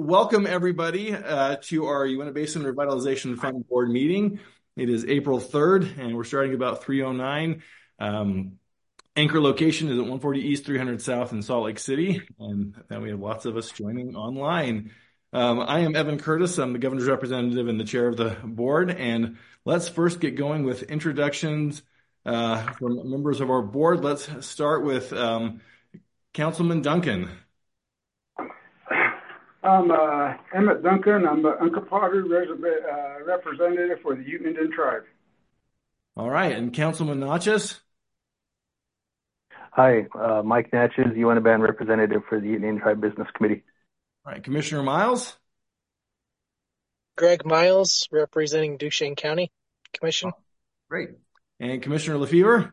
welcome everybody to our Uinta Basin Revitalization Fund Board meeting. It is April 3rd, and we're starting about 3:09. Anchor location is at 140 East, 300 South in Salt Lake City, and then we have lots of us joining online. I am Evan Curtis. I'm the governor's representative and the chair of the board, and let's first get going with introductions from members of our board. Let's start with Councilman Duncan. I'm Emmett Duncan. I'm the Uncompahgre representative for the Ute Indian Tribe. All right, and Councilman Natchez? Hi, Mike Natchez, Uinta Band representative for the Ute Indian Tribe Business Committee. All right, Commissioner Miles? Greg Miles, representing Duchesne County Commission. Oh, great. And Commissioner Lefevre?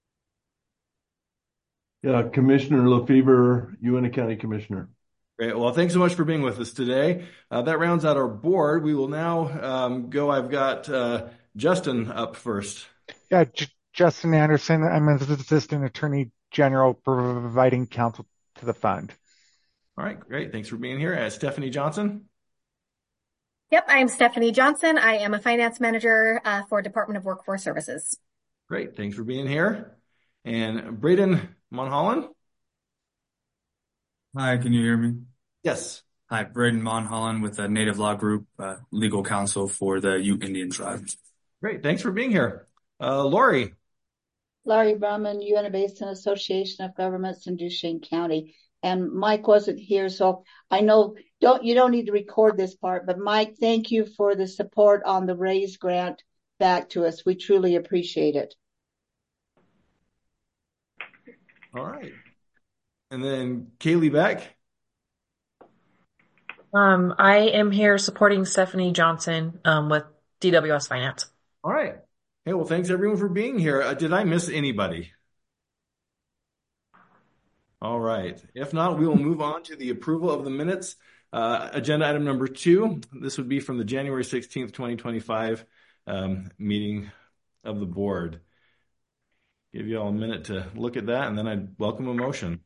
Yeah, Commissioner Lefevre, Uinta County Commissioner. Great. Well, thanks so much for being with us today. That rounds out our board. We will now go. I've got Justin up first. Yeah, Justin Anderson. I'm an Assistant Attorney General providing counsel to the fund. All right, great. Thanks for being here. Stephanie Johnson. Yep, I'm Stephanie Johnson. I am a finance manager for Department of Workforce Services. Great. Thanks for being here. And Braden Monholland. Hi, can you hear me? Yes. Hi, Braden Monholland with the Native Law Group, legal counsel for the Ute Indian Tribe. Great. Thanks for being here. Lori. Laurie Brumman, Uinta Basin Association of Governments in Duchesne County. And Mike wasn't here, so I know you don't need to record this part, but Mike, thank you for the support on the RAISE grant back to us. We truly appreciate it. All right. And then Kaylee Beck. I am here supporting Stephanie Johnson with DWS Finance. All right. Hey, well, thanks everyone for being here. Did I miss anybody? All right. If not, we will move on to the approval of the minutes. Agenda item number 2. This would be from the January 16th, 2025 meeting of the board. Give you all a minute to look at that, and then I'd welcome a motion.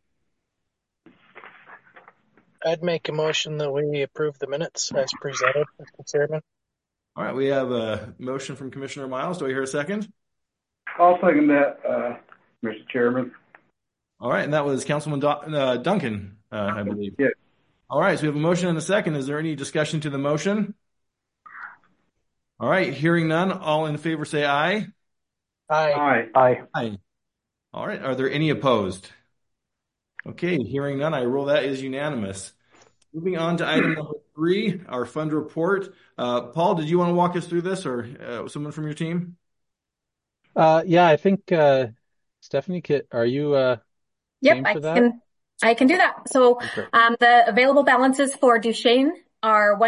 I'd make a motion that we approve the minutes as presented, Mr. Chairman. All right, we have a motion from Commissioner Miles. Do I hear a second? I'll second that, Mr. Chairman. All right, and that was Councilman Duncan, I believe. Yes. All right, so we have a motion and a second. Is there any discussion to the motion? All right, hearing none, all in favor say aye. Aye. Aye. Aye. All right, are there any opposed? Okay, hearing none, I rule that is unanimous. Moving on to item number 3, our fund report. Paul, did you want to walk us through this, or someone from your team? Yeah, I think Stephanie, are you Yep, I can do that. So the available balances for Duchesne are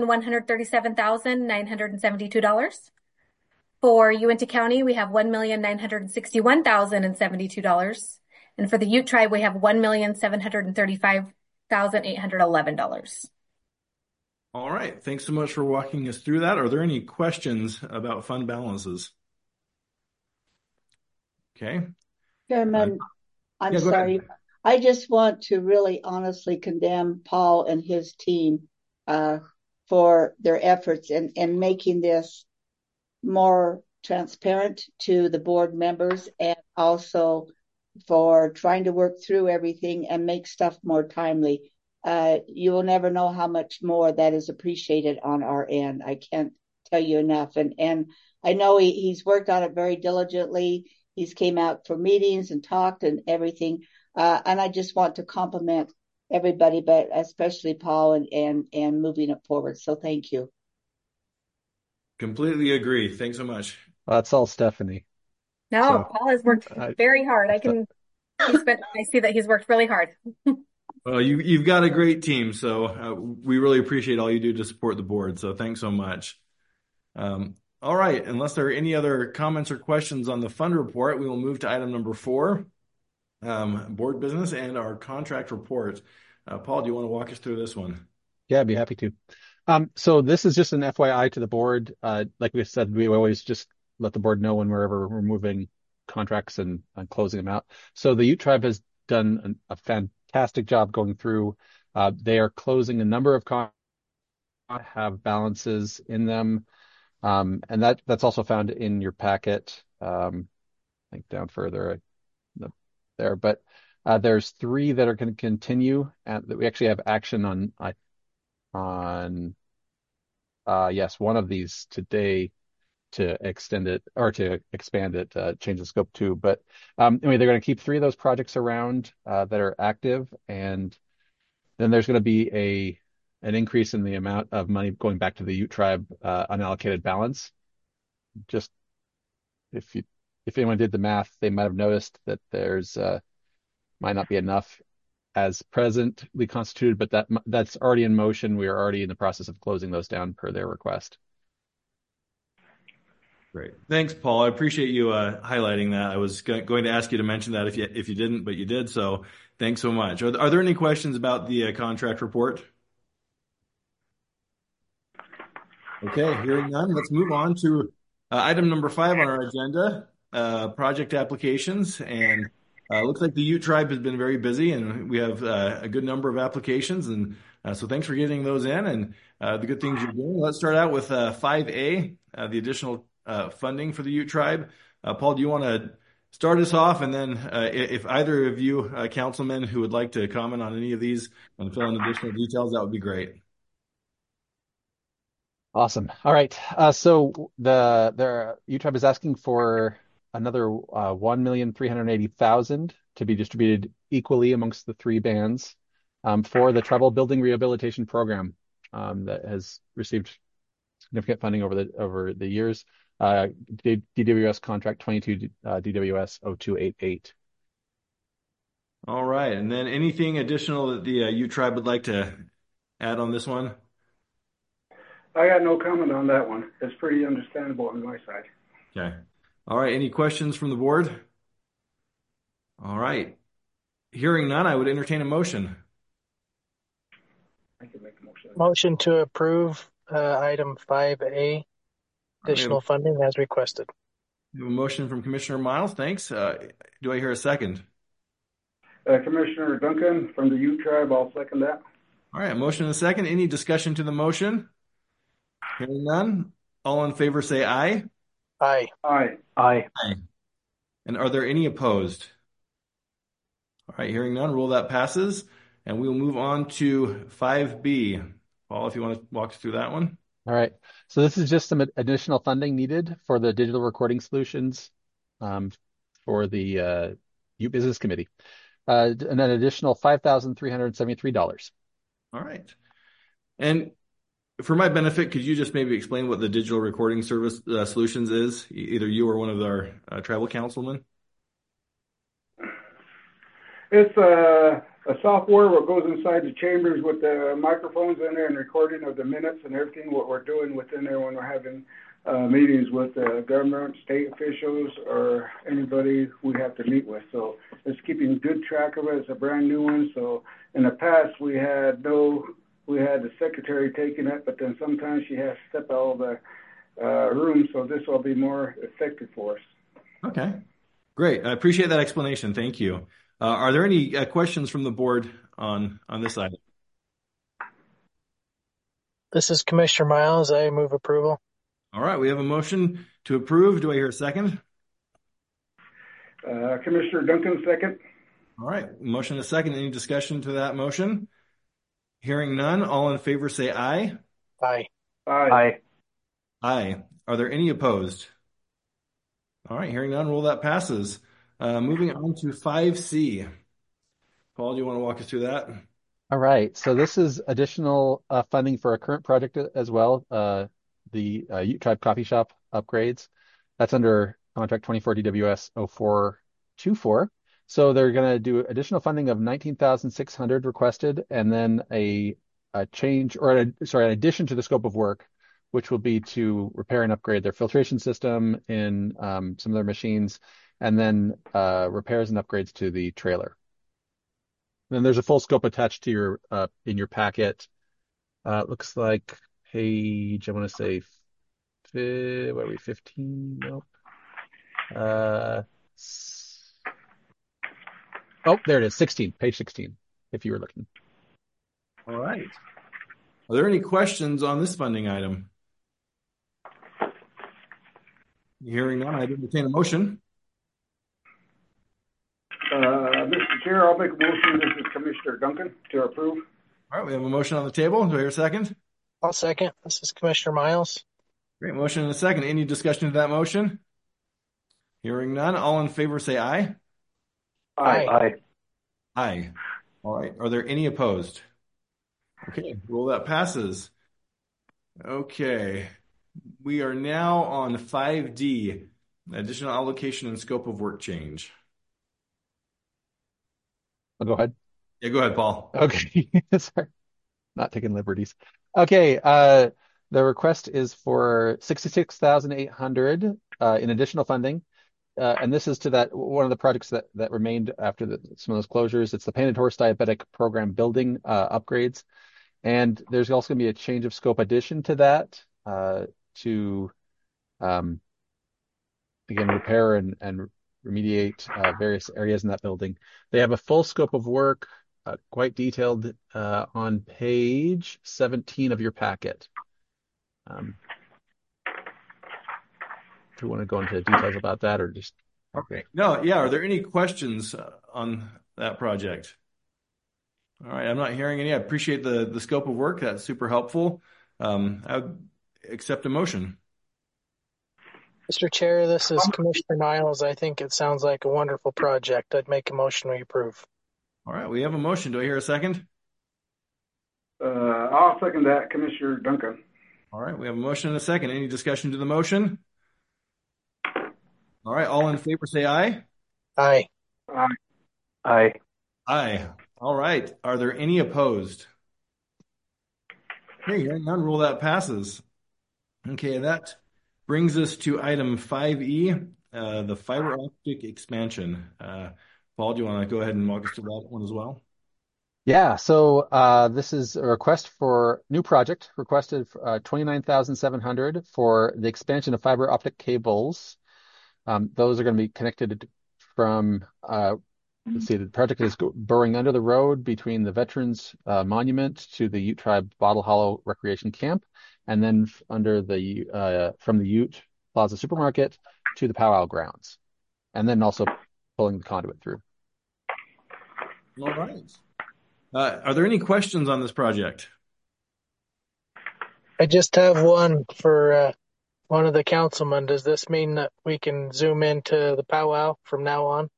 $1,137,972. For Uinta County, we have $1,961,072. And for the Ute Tribe, we have $1,735,811. All right. Thanks so much for walking us through that. Are there any questions about fund balances? Okay. Chairman, I'm sorry. I just want to really honestly condemn Paul and his team for their efforts in making this more transparent to the board members, and also for trying to work through everything and make stuff more timely. You will never know how much more that is appreciated on our end. I can't tell you enough. And I know he's worked on it very diligently. He's came out for meetings and talked and everything. And I just want to compliment everybody, but especially Paul and moving it forward. So thank you. Completely agree. Thanks so much. That's all Stephanie. No, Paul has worked very hard. I see that he's worked really hard. Well, you've got a great team, so we really appreciate all you do to support the board. So thanks so much. All right. Unless there are any other comments or questions on the fund report, we will move to item number 4, board business and our contract report. Paul, do you want to walk us through this one? Yeah, I'd be happy to. So this is just an FYI to the board. Like we said, we always just let the board know whenever we're moving contracts and closing them out. So the Ute Tribe has done a fantastic job going through. They are closing a number of contracts have balances in them. And that's also found in your packet. I think down further there, but there's 3 that are going to continue, and that we actually have action on yes, one of these today to extend it or to expand it, change the scope too. But anyway, they're going to keep 3 of those projects around that are active, and then there's going to be an increase in the amount of money going back to the Ute Tribe unallocated balance. Just if anyone did the math, they might have noticed that there's might not be enough as presently constituted, but that's already in motion. We are already in the process of closing those down per their request. Great. Thanks, Paul. I appreciate you highlighting that. I was going to ask you to mention that if you didn't, but you did. So thanks so much. Are there any questions about the contract report? Okay, hearing none, let's move on to item number 5 on our agenda, project applications. And looks like the Ute Tribe has been very busy, and we have a good number of applications. And so thanks for getting those in and the good things you're doing. Let's start out with 5A, the additional funding for the Ute Tribe. Paul, do you want to start us off? And then if either of you councilmen who would like to comment on any of these and fill in additional details, that would be great. Awesome. All right. So the Ute Tribe is asking for another $1,380,000 to be distributed equally amongst the 3 bands for the Tribal Building Rehabilitation Program that has received significant funding over the years. DWS contract 22 DWS 0288. All right. And then anything additional that the Ute Tribe would like to add on this one? I got no comment on that one. It's pretty understandable on my side. Okay. All right. Any questions from the board? All right. Hearing none, I would entertain a motion. I can make a motion. Motion to approve item 5A, additional funding as requested. We have a motion from Commissioner Miles. Thanks. Do I hear a second? Commissioner Duncan from the Ute Tribe, I'll second that. All right. Motion and a second. Any discussion to the motion? Hearing none. All in favor say aye. Aye. Aye. Aye. Aye. And are there any opposed? All right. Hearing none. Rule that passes. And we will move on to 5B. Paul, if you want to walk us through that one. All right. So this is just some additional funding needed for the digital recording solutions for the Ute Business Committee. And an additional $5,373. All right. And for my benefit, could you just maybe explain what the digital recording service solutions is? Either you or one of our tribal councilmen. It's a software that goes inside the chambers with the microphones in there and recording of the minutes and everything what we're doing within there when we're having meetings with government, state officials, or anybody we have to meet with. So it's keeping good track of it. It's a brand new one. So in the past we had the secretary taking it, but then sometimes she has to step out of the room. So this will be more effective for us. Okay, great. I appreciate that explanation. Thank you. Are there any questions from the board on this item? This is Commissioner Miles. I move approval. All right, we have a motion to approve. Do I hear a second? Commissioner Duncan, second. All right, motion and a second. Any discussion to that motion? Hearing none, all in favor say aye. Aye. Aye. Aye. Aye. Are there any opposed? All right, hearing none, rule that passes. Moving on to 5C. Paul, do you want to walk us through that? All right. So this is additional funding for a current project as well, the Ute Tribe Coffee Shop upgrades. That's under contract 24 DWS 0424. So they're going to do additional funding of $19,600 requested, and then a change or an addition to the scope of work, which will be to repair and upgrade their filtration system in some of their machines, and then repairs and upgrades to the trailer. And then there's a full scope attached to your in your packet. It looks like page, I want to say, what are we, 15? Nope. Oh, there it is, 16, page 16, if you were looking. All right. Are there any questions on this funding item? Hearing none, I'd entertain a motion. Mr. Chair, I'll make a motion. This is Commissioner Duncan to approve. All right, we have a motion on the table. Do I hear a second? I'll second. This is Commissioner Miles. Great, motion and a second. Any discussion of that motion? Hearing none, all in favor say aye. Aye. Aye. Aye. All right, are there any opposed? Okay, well, that passes. Okay, we are now on 5D, additional allocation and scope of work change. I'll go ahead. Yeah, go ahead, Paul. Okay. Sorry. Not taking liberties. Okay. The request is for $66,800 in additional funding. And this is to that one of the projects that remained after some of those closures. It's the Painted Horse Diabetic Program building upgrades. And there's also going to be a change of scope addition to that to again repair and remediate various areas in that building. They have a full scope of work, quite detailed on page 17 of your packet. If you want to go into details about that or just... Okay. No, yeah. Are there any questions on that project? All right. I'm not hearing any. I appreciate the scope of work. That's super helpful. I would accept a motion. Mr. Chair, this is Commissioner Niles. I think it sounds like a wonderful project. I'd make a motion we approve. All right. We have a motion. Do I hear a second? I'll second that, Commissioner Duncan. All right. We have a motion and a second. Any discussion to the motion? All right. All in favor say aye. Aye. Aye. Aye. Aye. All right. Are there any opposed? Okay, none. Rule that passes. Okay, that brings us to item 5E, the fiber optic expansion. Paul, do you want to go ahead and walk us through that one as well? Yeah, so this is a request for new project, requested $29,700 for the expansion of fiber optic cables. Those are going to be connected from, let's see, the project is burrowing under the road between the Veterans Monument to the Ute Tribe Bottle Hollow Recreation Camp, and then under the from the Ute Plaza Supermarket to the powwow grounds, and then also pulling the conduit through. All right. Are there any questions on this project? I just have one for one of the councilmen. Does this mean that we can zoom into the powwow from now on?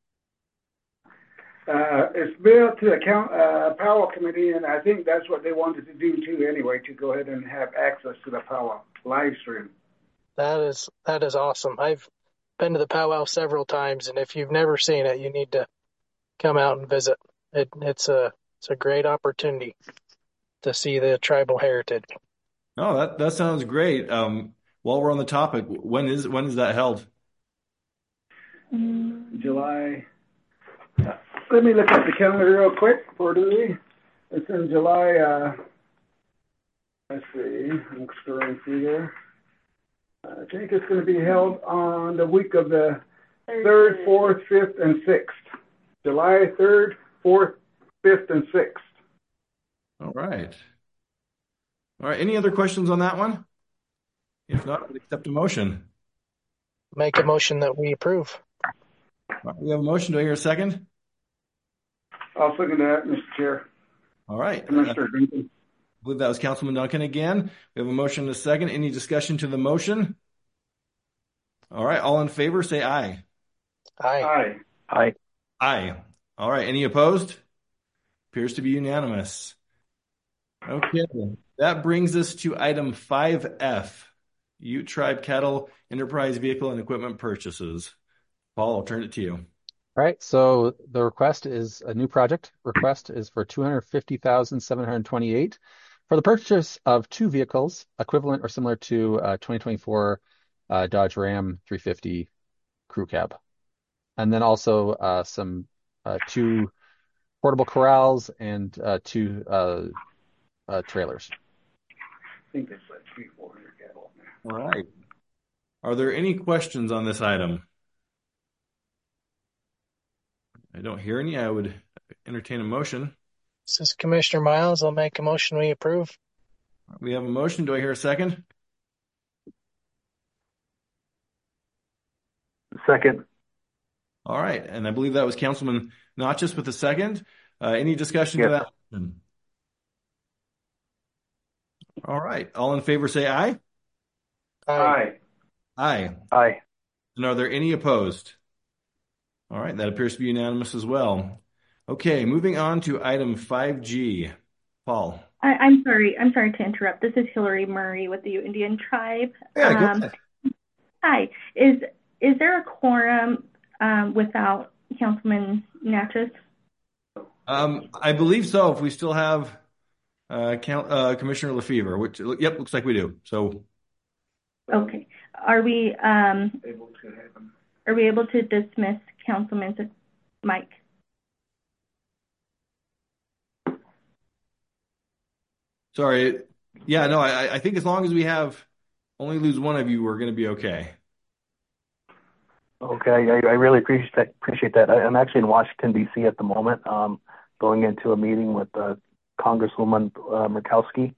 It's built to the powwow committee, and I think that's what they wanted to do too anyway, to go ahead and have access to the powwow live stream. That is awesome. I've been to the powwow several times, and if you've never seen it, you need to come out and visit. It's a great opportunity to see the tribal heritage. Oh, that sounds great. While we're on the topic, when is that held? July. Let me look at the calendar real quick. It's in July. Let's see. I'm scrolling through here. I think it's going to be held on the week of the 3rd, 4th, 5th, and 6th. July 3rd, 4th, 5th, and 6th. All right. All right. Any other questions on that one? If not, I would accept a motion. Make a motion that we approve. All right, we have a motion. Do I hear a second? I'll second that, Mr. Chair. All right. Commissioner Duncan. I believe that was Councilman Duncan again. We have a motion and a second. Any discussion to the motion? All right. All in favor, say aye. Aye. Aye. Aye. Aye. All right. Any opposed? Appears to be unanimous. Okay. That brings us to item 5F, Ute Tribe Cattle Enterprise Vehicle and Equipment Purchases. Paul, I'll turn it to you. All right. So the request is a new project. Request is for $250,728 for the purchase of 2 vehicles equivalent or similar to 2024 Dodge Ram 350 crew cab. And then also some 2 portable corrals and 2 trailers. I think it's like 300-400 cattle. All right. Are there any questions on this item? I don't hear any. I would entertain a motion. This is Commissioner Miles. I'll make a motion we approve. We have a motion. Do I hear a second? Second. All right. And I believe that was Councilman Notches with the second. Any discussion to that motion? All right. All in favor say aye. Aye. Aye. Aye. And are there any opposed? All right. That appears to be unanimous as well. Okay. Moving on to item 5G. Paul. I'm sorry to interrupt. This is Hillary Murray with the Ute Indian Tribe. Yeah, go ahead. Hi. Is there a quorum without Councilman Natchez? I believe so. If we still have Commissioner Lefevre, which looks like we do. So, okay. Are we able to dismiss Councilman Mike? Sorry. Yeah, no. I think as long as we only lose one of you, we're going to be okay. Okay, I really appreciate that. I'm actually in Washington, D.C. at the moment, going into a meeting with Congresswoman Murkowski.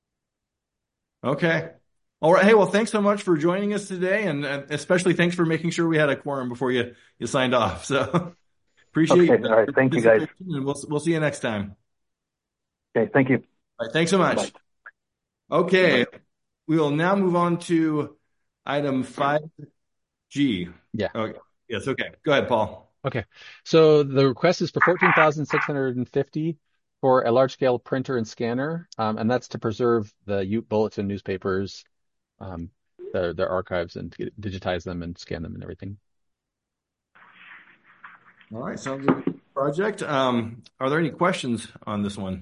Okay. All right. Hey, well, thanks so much for joining us today, and especially thanks for making sure we had a quorum before you signed off. So appreciate it. All right. Thank you, guys. And we'll see you next time. Okay. Thank you. All right. Thanks so much. Bye. Okay. We will now move on to item 5G. Yeah. Okay. Yes. Okay. Go ahead, Paul. Okay. So the request is for $14,650 for a large scale printer and scanner. And that's to preserve the Ute Bulletin newspapers, their archives, and to digitize them and scan them and everything. All right. Sounds like a good project. Are there any questions on this one?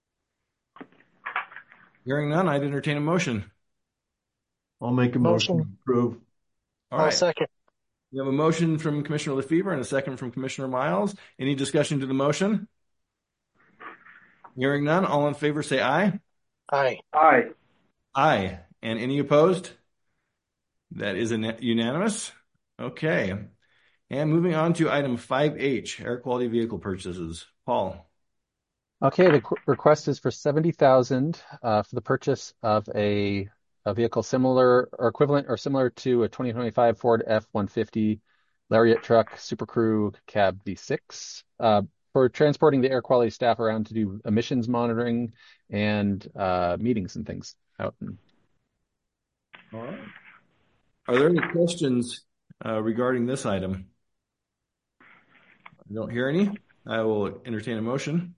Hearing none, I'd entertain a motion. I'll make a motion to approve. All right. I'll second. We have a motion from Commissioner Lefevre and a second from Commissioner Miles. Any discussion to the motion? Hearing none, all in favor say aye. Aye. Aye. Aye. And any opposed? That is unanimous. Okay. And moving on to item 5H, air quality vehicle purchases. Paul. Okay, the request is for $70,000 for the purchase of a vehicle similar or equivalent or similar to a 2025 Ford F-150 Lariat truck Super Crew Cab V6 for transporting the air quality staff around to do emissions monitoring and meetings and things out. All right. Are there any questions regarding this item? I don't hear any. I will entertain a motion.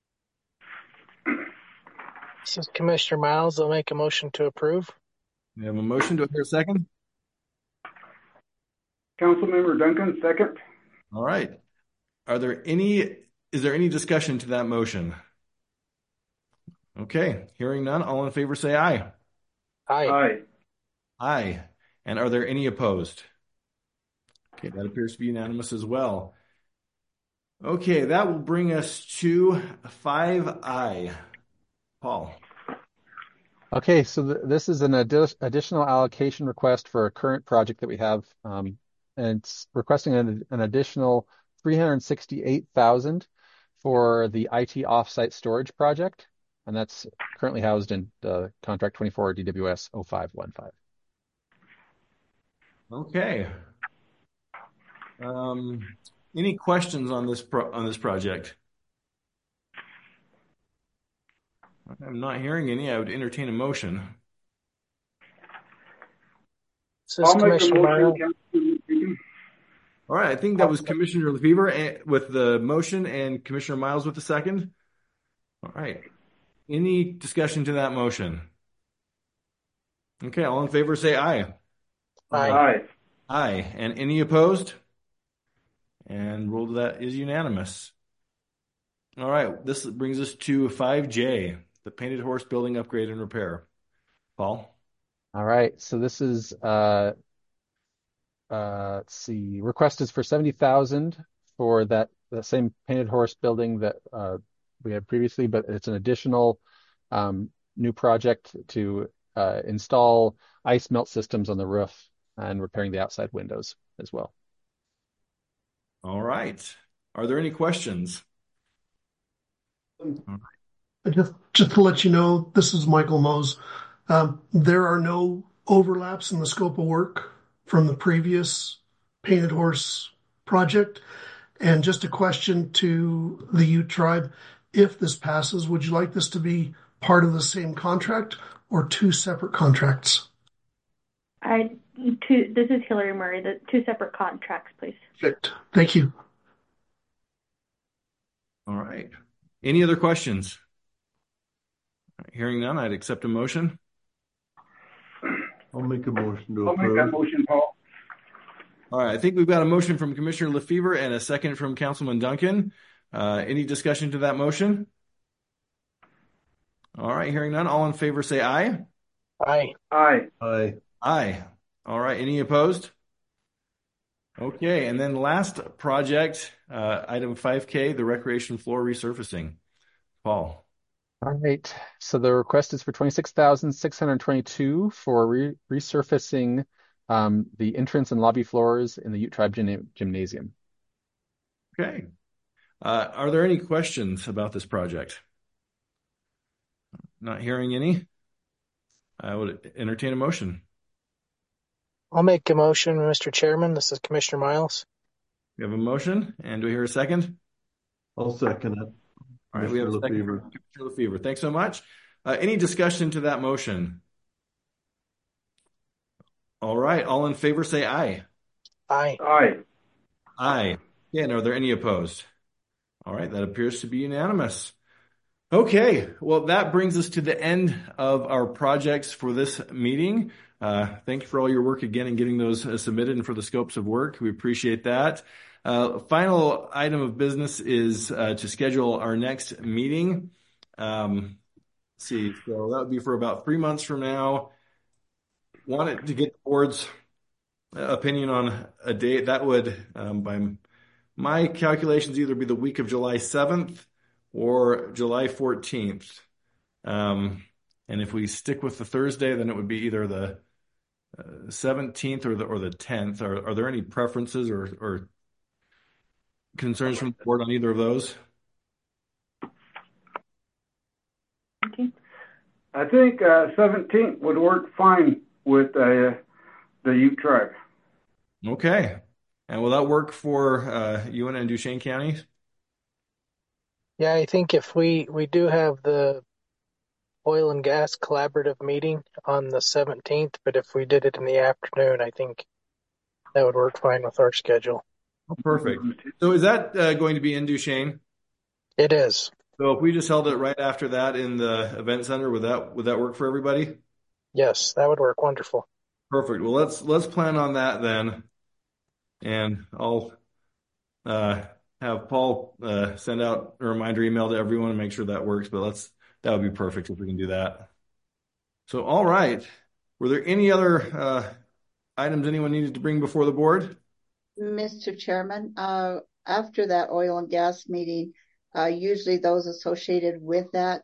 This is Commissioner Miles. I'll make a motion to approve. We have a motion. Do I hear a second? Councilmember Duncan, second. All right. Is there any discussion to that motion? Okay. Hearing none, all in favor say aye. Aye. Aye. Aye. And are there any opposed? Okay, that appears to be unanimous as well. Okay, that will bring us to 5I. Paul. Okay, so this is an additional allocation request for a current project that we have, and it's requesting an additional $368,000 for the IT offsite storage project, and that's currently housed in contract 24 DWS 0515. Okay. Any questions on this project? I'm not hearing any. I would entertain a motion. I'll make a motion. All right. I think that was Commissioner Lefevre with the motion and Commissioner Miles with the second. All right. Any discussion to that motion? Okay. All in favor say aye. Aye. Aye. And any opposed? And rule that is unanimous. All right. This brings us to 5J, the Painted Horse Building Upgrade and Repair. Paul? All right. So this is, let's see, request is for $70,000 for that same Painted Horse building that we had previously, but it's an additional new project to install ice melt systems on the roof and repairing the outside windows as well. All right. Are there any questions? Just to let you know, this is Michael Mose. There are no overlaps in the scope of work from the previous Painted Horse project. And just a question to the Ute tribe, if this passes, would you like this to be part of the same contract or two separate contracts? This is Hillary Murray. The two separate contracts, please. Perfect. Thank you. All right. Any other questions? Hearing none, I'd accept a motion. I'll make a motion to approve. I'll make that motion, Paul. All right. I think we've got a motion from Commissioner Lefevre and a second from Councilman Duncan. Any discussion to that motion? All right. Hearing none, all in favor say aye. Aye. Aye. Aye. Aye. All right. Any opposed? Okay. And then last project, item 5K, the recreation floor resurfacing. Paul. All right. So the request is for $26,622 for resurfacing the entrance and lobby floors in the Ute Tribe Gymnasium. Okay. Are there any questions about this project? Not hearing any. I would entertain a motion. I'll make a motion, Mr. Chairman. This is Commissioner Miles. We have a motion, and do we hear a second? I'll second it. All right, we have a second from Commissioner Lefevre. Thanks so much. Any discussion to that motion? All right, all in favor say aye. Aye. Aye. Aye. Yeah, and are there any opposed? All right, that appears to be unanimous. Okay, well, that brings us to the end of our projects for this meeting. Thank you for all your work again in getting those submitted and for the scopes of work. We appreciate that. Final item of business is to schedule our next meeting. Let's see, so that would be for about 3 months from now. Wanted to get the board's opinion on a date. That would, by my calculations, either be the week of July 7th or July 14th. And if we stick with the Thursday, then it would be either the 17th or the 10th. Are there any preferences or concerns from the board on either of those? Okay. I think 17th would work fine with the Ute tribe. Okay. And will that work for UNT and Duchesne counties? Yeah, I think if we do have the oil and gas collaborative meeting on the 17th, but if we did it in the afternoon, I think that would work fine with our schedule. Oh, perfect. So is that going to be in Duchesne? It is. So if we just held it right after that in the event center, would that work for everybody? Yes, that would work wonderful. Perfect. Well, let's plan on that then, and I'll have Paul send out a reminder email to everyone and make sure that works. But that would be perfect if we can do that. So, all right. Were there any other items anyone needed to bring before the board? Mr. Chairman, after that oil and gas meeting, usually those associated with that,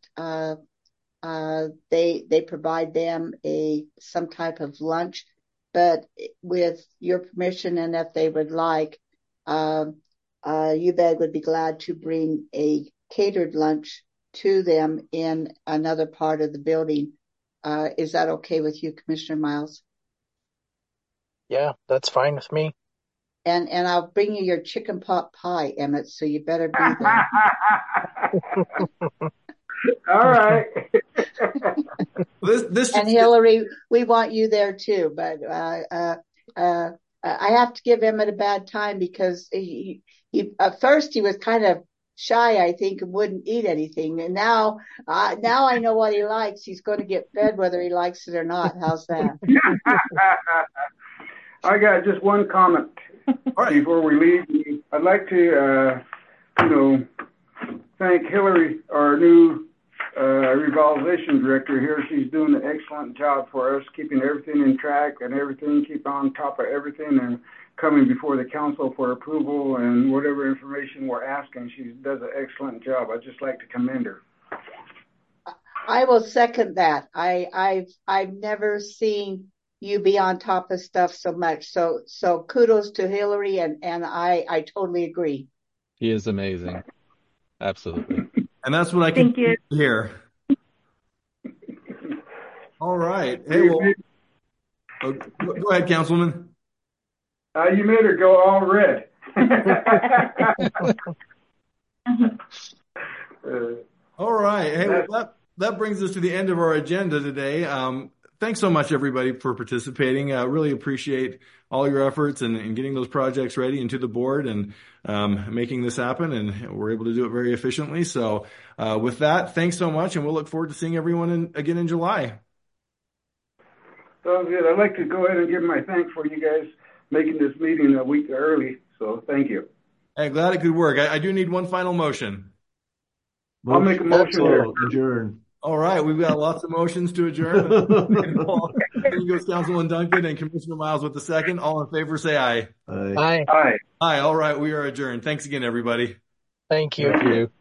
they provide them some type of lunch, but with your permission and if they would like, UBEG would be glad to bring a catered lunch to them in another part of the building. Is that okay with you, Commissioner Miles? Yeah, that's fine with me. And I'll bring you your chicken pot pie, Emmett, so you better be there. All right. And Hillary, we want you there too, but I have to give Emmett a bad time because he at first he was kind of shy, I think, and wouldn't eat anything. And now I know what he likes. He's going to get fed whether he likes it or not. How's that? I got just one comment before we leave. I'd like to, thank Hillary, our new revitalization director here. She's doing an excellent job for us, keeping everything in track and everything, keep on top of everything and coming before the council for approval and whatever information we're asking. She does an excellent job. I'd just like to commend her. I will second that. I've never seen you be on top of stuff so much. So kudos to Hillary and I totally agree. He is amazing. Absolutely. And that's what I can hear. All right. Hey, well, go ahead, Councilman. You made her go all red. All right. Hey, well, that brings us to the end of our agenda today. Thanks so much, everybody, for participating. I really appreciate all your efforts and getting those projects ready and to the board and making this happen. And we're able to do it very efficiently. So with that, thanks so much. And we'll look forward to seeing everyone again in July. Sounds good. I'd like to go ahead and give my thanks for you guys making this meeting a week early. So thank you. Hey, glad it could work. I do need one final motion. I'll make a motion to adjourn. All right, we've got lots of motions to adjourn. Here goes Councilman Duncan and Commissioner Miles with the second. All in favor, say aye. Aye. Aye. Aye. All right, we are adjourned. Thanks again, everybody. Thank you. Thank you.